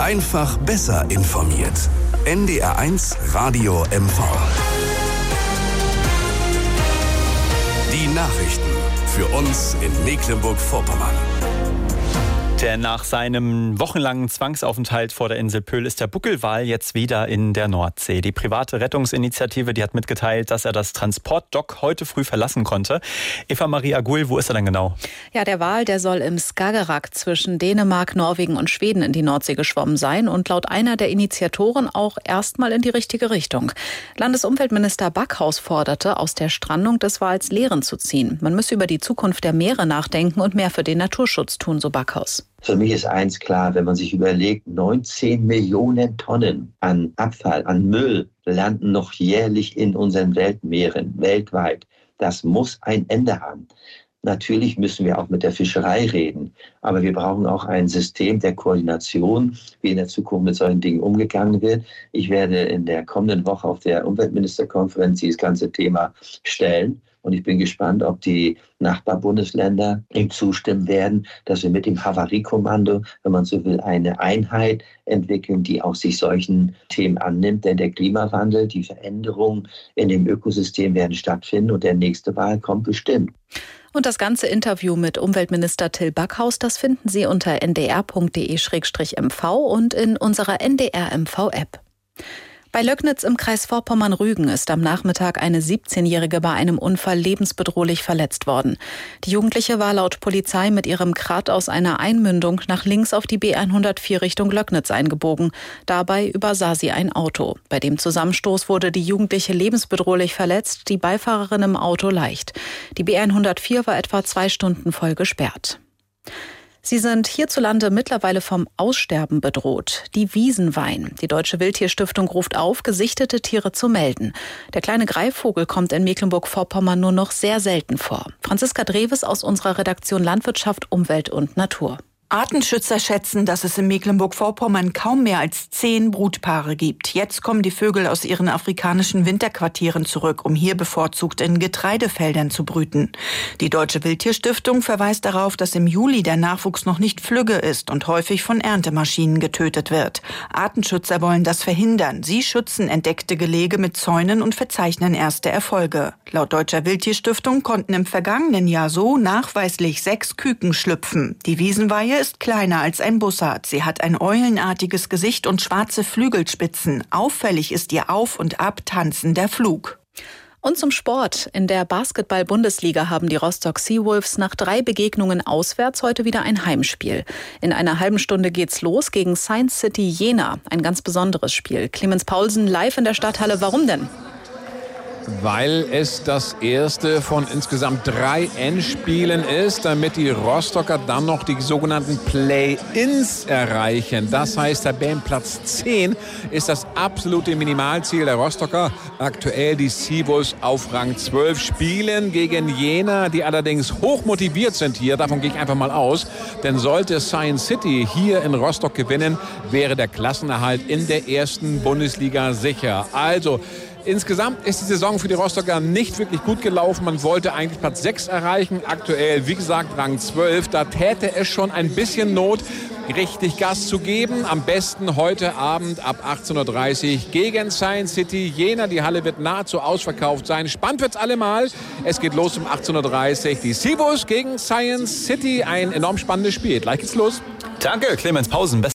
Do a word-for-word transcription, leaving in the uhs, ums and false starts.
Einfach besser informiert. N D R eins Radio M V. Die Nachrichten für uns in Mecklenburg-Vorpommern. Denn nach seinem wochenlangen Zwangsaufenthalt vor der Insel Pöhl ist der Buckelwal jetzt wieder in der Nordsee. Die private Rettungsinitiative, die hat mitgeteilt, dass er das Transportdock heute früh verlassen konnte. Eva-Maria Gull, wo ist er denn genau? Ja, der Wal, der soll im Skagerrak zwischen Dänemark, Norwegen und Schweden in die Nordsee geschwommen sein und laut einer der Initiatoren auch erstmal in die richtige Richtung. Landesumweltminister Backhaus forderte, aus der Strandung des Wals Lehren zu ziehen. Man müsse über die Zukunft der Meere nachdenken und mehr für den Naturschutz tun, so Backhaus. Für mich ist eins klar, wenn man sich überlegt, neunzehn Millionen Tonnen an Abfall, an Müll landen noch jährlich in unseren Weltmeeren, weltweit. Das muss ein Ende haben. Natürlich müssen wir auch mit der Fischerei reden, aber wir brauchen auch ein System der Koordination, wie in der Zukunft mit solchen Dingen umgegangen wird. Ich werde in der kommenden Woche auf der Umweltministerkonferenz dieses ganze Thema stellen. Und ich bin gespannt, ob die Nachbarbundesländer ihm zustimmen werden, dass wir mit dem Havariekommando, wenn man so will, eine Einheit entwickeln, die auch sich solchen Themen annimmt. Denn der Klimawandel, die Veränderungen in dem Ökosystem werden stattfinden und der nächste Wahl kommt bestimmt. Und das ganze Interview mit Umweltminister Till Backhaus, das finden Sie unter n d r punkt d e slash m v und in unserer N D R M V-App. Bei Löcknitz im Kreis Vorpommern-Rügen ist am Nachmittag eine siebzehnjährige bei einem Unfall lebensbedrohlich verletzt worden. Die Jugendliche war laut Polizei mit ihrem Krat aus einer Einmündung nach links auf die B hundertvier Richtung Löcknitz eingebogen. Dabei übersah sie ein Auto. Bei dem Zusammenstoß wurde die Jugendliche lebensbedrohlich verletzt, die Beifahrerin im Auto leicht. Die B hundertvier war etwa zwei Stunden voll gesperrt. Sie sind hierzulande mittlerweile vom Aussterben bedroht. Die Wiesenwein. Die Deutsche Wildtierstiftung ruft auf, gesichtete Tiere zu melden. Der kleine Greifvogel kommt in Mecklenburg-Vorpommern nur noch sehr selten vor. Franziska Dreves aus unserer Redaktion Landwirtschaft, Umwelt und Natur. Artenschützer schätzen, dass es in Mecklenburg-Vorpommern kaum mehr als zehn Brutpaare gibt. Jetzt kommen die Vögel aus ihren afrikanischen Winterquartieren zurück, um hier bevorzugt in Getreidefeldern zu brüten. Die Deutsche Wildtierstiftung verweist darauf, dass im Juli der Nachwuchs noch nicht flügge ist und häufig von Erntemaschinen getötet wird. Artenschützer wollen das verhindern. Sie schützen entdeckte Gelege mit Zäunen und verzeichnen erste Erfolge. Laut Deutscher Wildtierstiftung konnten im vergangenen Jahr so nachweislich sechs Küken schlüpfen. Die Wiesenweihe ist kleiner als ein Bussard. Sie hat ein eulenartiges Gesicht und schwarze Flügelspitzen. Auffällig ist ihr auf- und abtanzender Flug. Und zum Sport. In der Basketball-Bundesliga haben die Rostock Seawolves nach drei Begegnungen auswärts heute wieder ein Heimspiel. In einer halben Stunde geht's los gegen Science City Jena. Ein ganz besonderes Spiel. Clemens Paulsen live in der Stadthalle. Warum denn? Weil es das erste von insgesamt drei Endspielen ist, damit die Rostocker dann noch die sogenannten Play-ins erreichen. Das heißt, Tabellenplatz zehn ist das absolute Minimalziel der Rostocker. Aktuell die Seawolves auf Rang zwölf spielen gegen Jena, die allerdings hoch motiviert sind hier. Davon gehe ich einfach mal aus. Denn sollte Science City hier in Rostock gewinnen, wäre der Klassenerhalt in der ersten Bundesliga sicher. Also insgesamt ist die Saison für die Rostocker nicht wirklich gut gelaufen. Man wollte eigentlich Platz sechs erreichen. Aktuell, wie gesagt, Rang zwölf. Da täte es schon ein bisschen Not, richtig Gas zu geben. Am besten heute Abend ab achtzehn Uhr dreißig gegen Science City Jena. Die Halle wird nahezu ausverkauft sein. Spannend wird's allemal. Es geht los um achtzehn Uhr dreißig. Die Seawolves gegen Science City. Ein enorm spannendes Spiel. Gleich geht's los. Danke, Clemens Pausen.